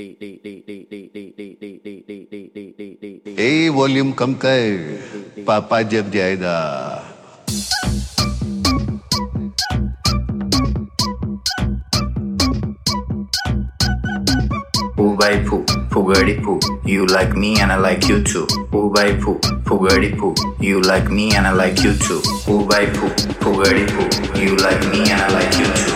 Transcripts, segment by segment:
ए volume कम कर, पापा जब जाएगा। Poo by poo, poogadi poo. You like me and I like you too. Poo by poo, poogadi poo. You like me and I like you too. Poo by poo, poogadi poo. You like me and I like you too.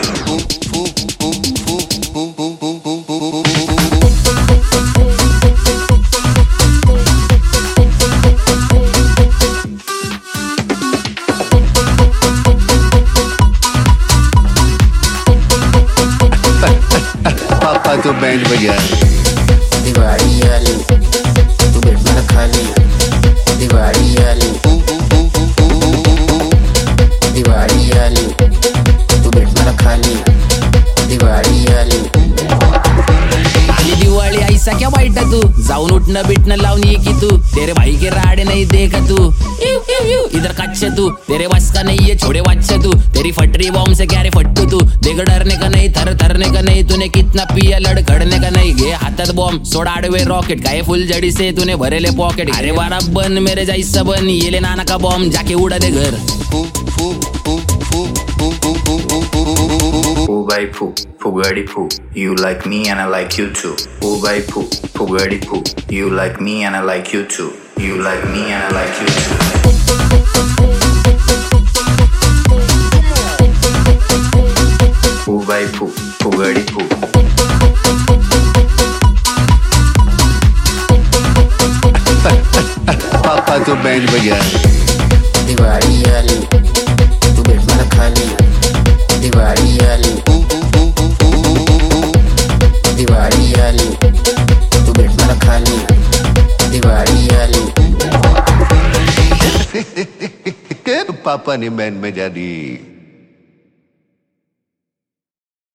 पापा तो band बजा। दिवाली आली तू बेट मला खाली, दिवाली आली, दिवाली आली तू बेट मला खाली, दिवाली आली। आली दिवाळी ऐसा क्या वाईट तू, जाऊन उठणं बिटणं लावून ये की तू, तेरे भाई के राडे नहीं देखा तू, इधर कच्चे तू, तेरे बस का नहीं है छोड़े बच्चे तू, तेरी फटरी बॉम्ब से क्या रे फट्टू तू, देख डरने का नहीं थर थरने का नहीं, तूने कितना पिया लड़खड़ने का नहीं, गे हाथत बॉम्ब सोड़ा आडवे रॉकेट, गाये फुल जड़ी से तूने भरेले पॉकेट, अरे बारा बन मेरे जैसा बन, ये ले नाना का बॉम्ब जाके उड़ा दे घर। Poo by poo, poogadi poo. You like me and I like you too. Poo by poo, poogadi poo. You like me and I like you too. You like me and I like you too. Poo by poo, poogadi poo. पापा तो band बजा। दिवाली आली तू बेट मला खाली, दिवाली आली, दिवाली आली तू बेट मला खाली, दिवाली आली। पापा ने बैंड बजा दी।